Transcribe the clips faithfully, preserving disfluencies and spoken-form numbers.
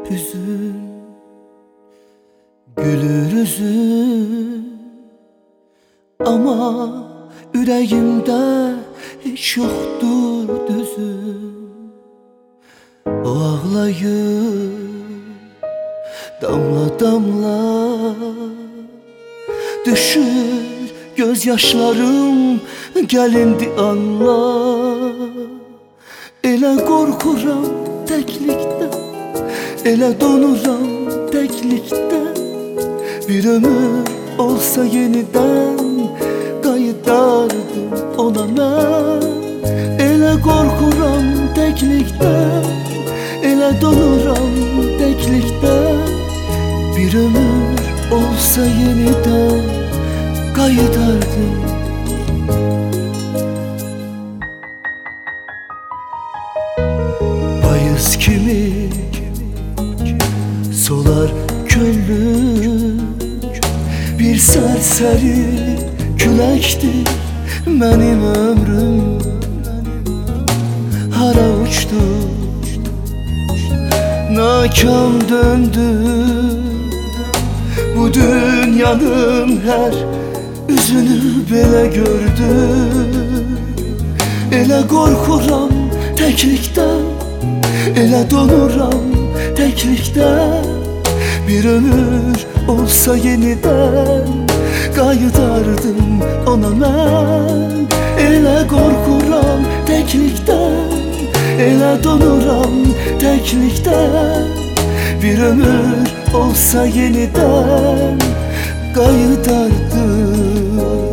hüzün, gülür üzün. Ama ürəyimdə heç yoxdur düzün. O ağlayır damla damla, düşür göz yaşlarım, gəlindi anla. Elə qorxuram təklikdə, elə donuram təklikdə. Bir ömür olsa yenidən qayıdardım ona mən. Elə qorxuram təklikdə, elə donuram təklikdə. Bir ömür olsa yenidən qayıdardım. Payız kimi solar köllük, bir sərsəri küləkdir mənim ömrüm. Hara uçdu, nakam döndü bu dünyanın hər üzünü belə gördü. Elə qorxuram təklikdən, elə donuram təklikdən. Bir ömür olsa yenidən qayıdardım ona mən. Elə qorxuram təklikdən, elə donuram təklikdən. Bir ömür olsa yenidən qayıdardım.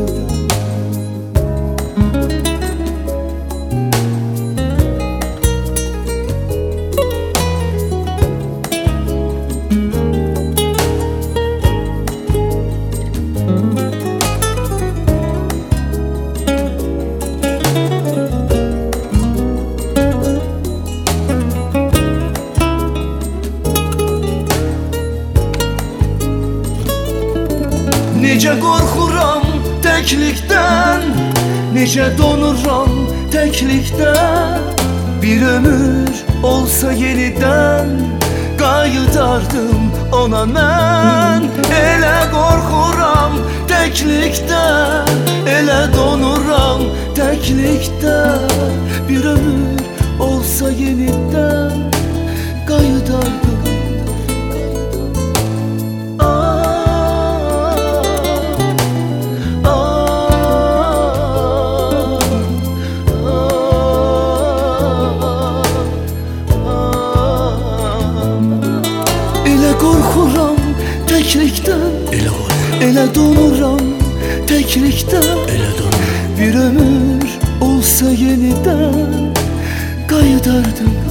Necə qorxuram təklikdən, necə donuram təklikdən. Bir ömür olsa yenidən qayıdardım ona mən. Elə qorxuram təklikdən, elə donuram təklikdən. Bir ömür olsa yenidən qayıdardım. Qorxuram təklikdən, elə qorxuram, elə donuram təklikdən. Elə donuram. Bir ömür olsa yenidən qayıdardım.